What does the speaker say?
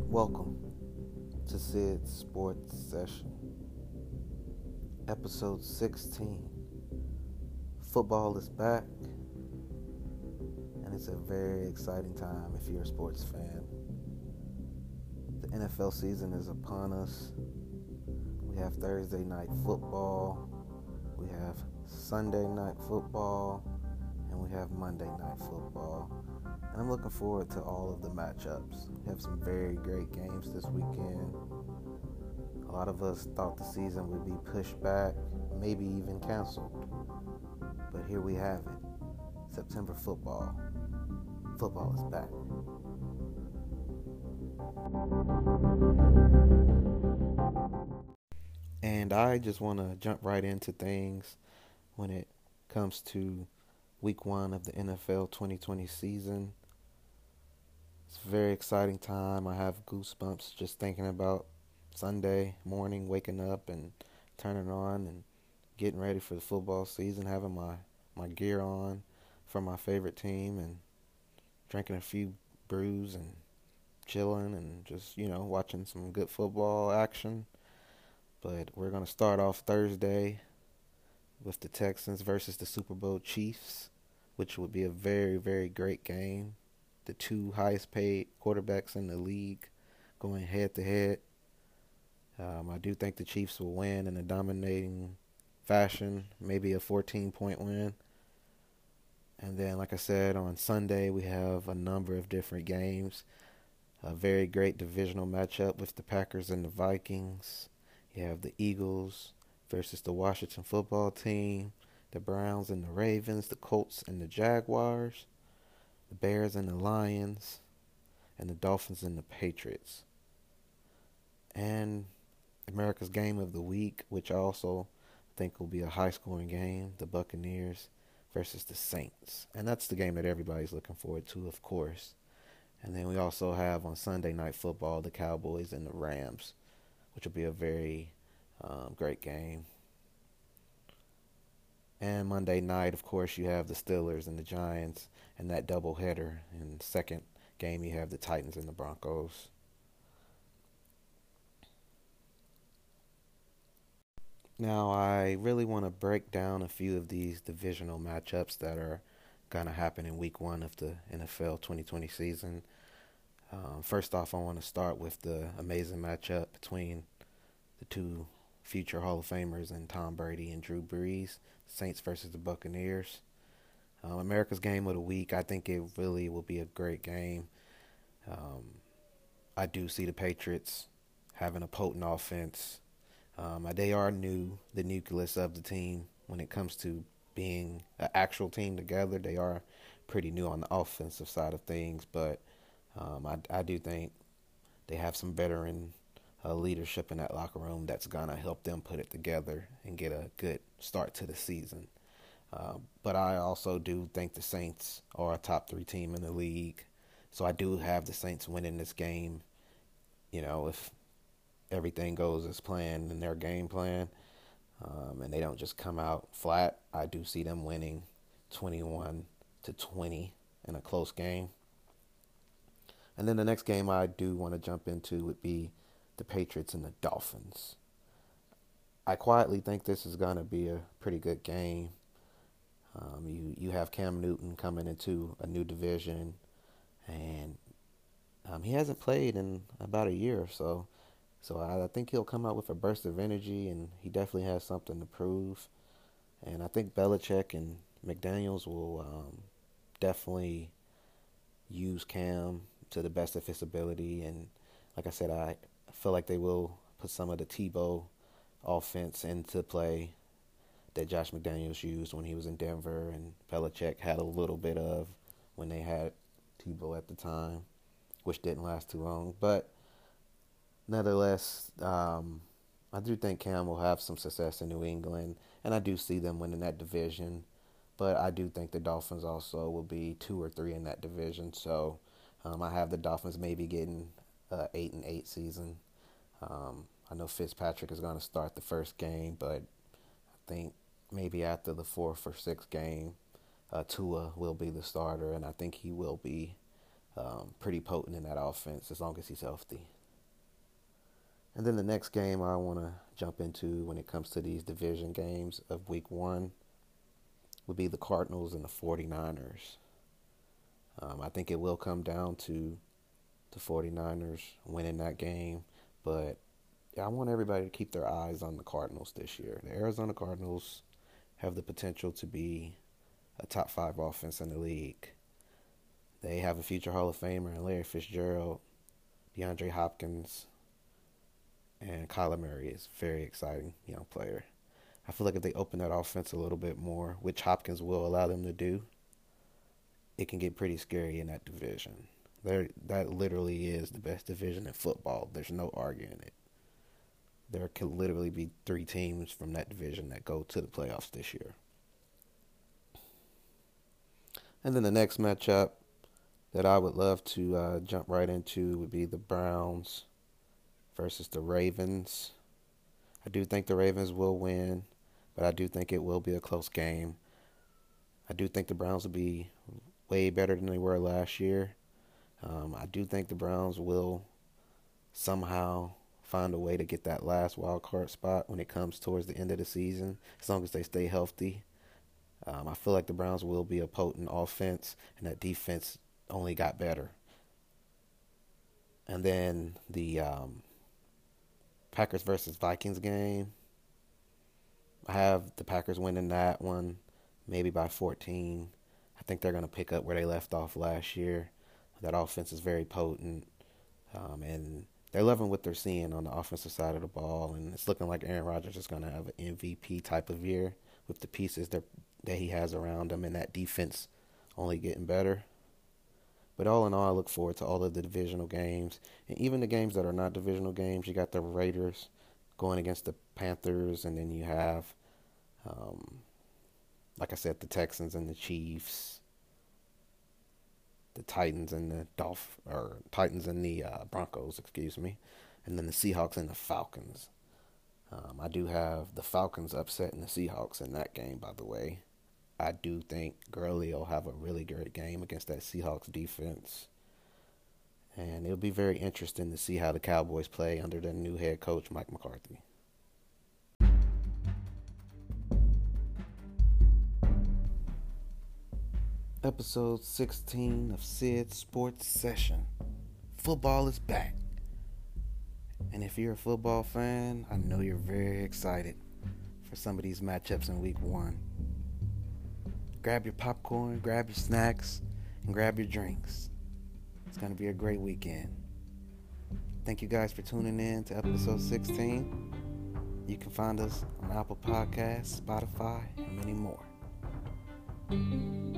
Welcome to Sid's Sports Session, episode 16. Football is back, and it's a very exciting time if you're a sports fan. The NFL season is upon us. We have Thursday night football, we have Sunday night football, and we have Monday night football. And I'm looking forward to all of the matchups. We have some very great games this weekend. A lot of us thought the season would be pushed back, maybe even canceled. But here we have it. September football. Football is back. And I just want to jump right into things when it comes to week one of the NFL 2020 season. It's a very exciting time. I have goosebumps just thinking about Sunday morning, waking up and turning on and getting ready for the football season, having my gear on for my favorite team and drinking a few brews and chilling and just, watching some good football action. But we're going to start off Thursday with the Texans versus the Super Bowl Chiefs, which would be a very, very great game. The two highest paid quarterbacks in the league going head to head. I do think the Chiefs will win in a dominating fashion, maybe a 14-point win. And then, like I said, on Sunday we have a number of different games. A very great divisional matchup with the Packers and the Vikings. You have the Eagles versus the Washington football team, the Browns and the Ravens, the Colts and the Jaguars, the Bears and the Lions, and the Dolphins and the Patriots. And America's game of the week, which I also think will be a high-scoring game, the Buccaneers versus the Saints. And that's the game that everybody's looking forward to, of course. And then we also have on Sunday Night Football the Cowboys and the Rams, which will be a very great game. And Monday night, of course, you have the Steelers and the Giants and that doubleheader. In the second game, you have the Titans and the Broncos. Now, I really want to break down a few of these divisional matchups that are going to happen in week one of the NFL 2020 season. First off, I want to start with the amazing matchup between the two future Hall of Famers and Tom Brady and Drew Brees, Saints versus the Buccaneers. America's game of the week, I think it really will be a great game. I do see the Patriots having a potent offense. They are new, the nucleus of the team when it comes to being an actual team together. They are pretty new on the offensive side of things, but I do think they have some veteran leadership in that locker room that's going to help them put it together and get a good start to the season. But I also do think the Saints are a top three team in the league. So I do have the Saints winning this game, if everything goes as planned in their game plan, and they don't just come out flat. I do see them winning 21-20 in a close game. And then the next game I do want to jump into would be the Patriots and the Dolphins. I quietly think this is going to be a pretty good game. You have Cam Newton coming into a new division, and he hasn't played in about a year or so. So I think he'll come out with a burst of energy, and he definitely has something to prove. And I think Belichick and McDaniels will definitely use Cam to the best of his ability. And like I said, I feel like they will put some of the Tebow offense into play that Josh McDaniels used when he was in Denver, and Belichick had a little bit of when they had Tebow at the time, which didn't last too long. But nevertheless, I do think Cam will have some success in New England, and I do see them winning that division. But I do think the Dolphins also will be 2 or 3 in that division. So I have the Dolphins maybe getting 8-8 season. I know Fitzpatrick is going to start the first game, but I think maybe after the 4th or 6th game, Tua will be the starter, and I think he will be pretty potent in that offense as long as he's healthy. And then the next game I want to jump into when it comes to these division games of week one would be the Cardinals and the 49ers. I think it will come down to the 49ers winning that game, but I want everybody to keep their eyes on the Cardinals this year. The Arizona Cardinals have the potential to be a top five offense in the league. They have a future Hall of Famer in Larry Fitzgerald, DeAndre Hopkins, and Kyler Murray is a very exciting young player. I feel like if they open that offense a little bit more, which Hopkins will allow them to do, it can get pretty scary in that division. That literally is the best division in football. There's no arguing it. There could literally be 3 teams from that division that go to the playoffs this year. And then the next matchup that I would love to jump right into would be the Browns versus the Ravens. I do think the Ravens will win, but I do think it will be a close game. I do think the Browns will be way better than they were last year. I do think the Browns will somehow find a way to get that last wild card spot when it comes towards the end of the season, as long as they stay healthy. I feel like the Browns will be a potent offense, and that defense only got better. And then the Packers versus Vikings game, I have the Packers winning that one, maybe by 14. I think they're going to pick up where they left off last year. That offense is very potent, and they're loving what they're seeing on the offensive side of the ball, and it's looking like Aaron Rodgers is going to have an MVP type of year with the pieces that he has around him, and that defense only getting better. But all in all, I look forward to all of the divisional games, and even the games that are not divisional games. You got the Raiders going against the Panthers, and then you have, like I said, the Texans and the Chiefs, the Titans and the Broncos, and then the Seahawks and the Falcons. I do have the Falcons upsetting the Seahawks in that game, by the way. I do think Gurley will have a really great game against that Seahawks defense. And it'll be very interesting to see how the Cowboys play under their new head coach, Mike McCarthy. Episode 16 of Sid's Sports Session. Football is back. And if you're a football fan, I know you're very excited for some of these matchups in week one. Grab your popcorn, grab your snacks, and grab your drinks. It's going to be a great weekend. Thank you guys for tuning in to episode 16. You can find us on Apple Podcasts, Spotify, and many more.